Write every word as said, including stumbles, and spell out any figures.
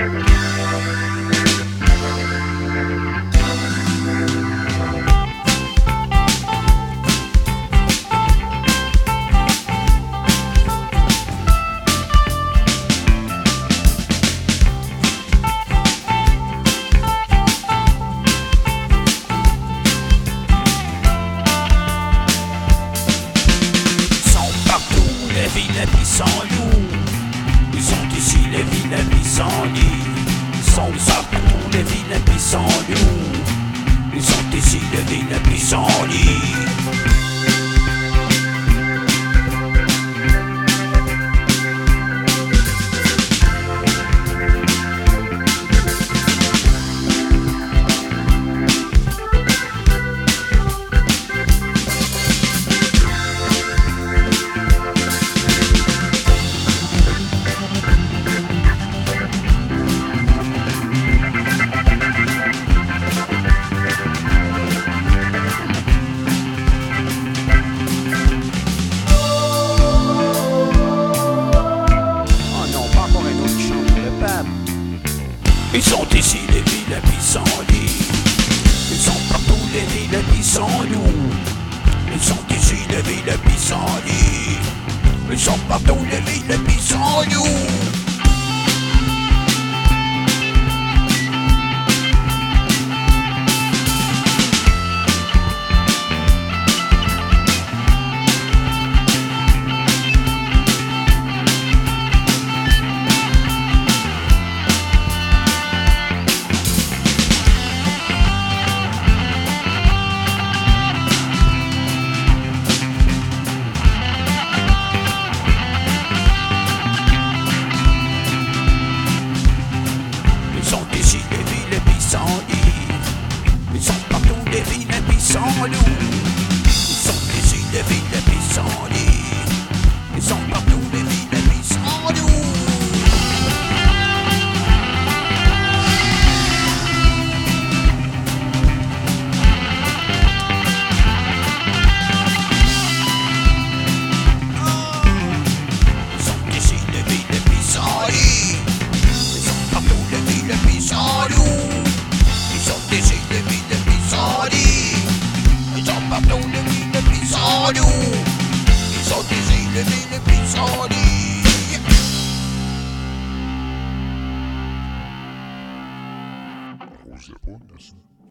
Les vilains puissants loups, ils sont ici les vilains puissants lits. Ils sont partout les vilains puissants loups, ils sont ici les vilains puissants lits. Ils sont ici les vilains puissants lits, ils sont partout les vilains puissants loups. Ils sont ici les vilains puissants lits, ils sont partout les vilains puissants loups. Ils sont partout les vilains puissants loups. Ils sont ici les vilains puissants lits, ils sont partout les vilains puissants loups. Ils sont ici les vilains puissants lits, ils sont partout les vilains puissants loups. Ils sont ici les vilains puissants lits, ils sont partout les vilains puissants loups. Ils sont ici les vilains puissants lits. Rose japonaise.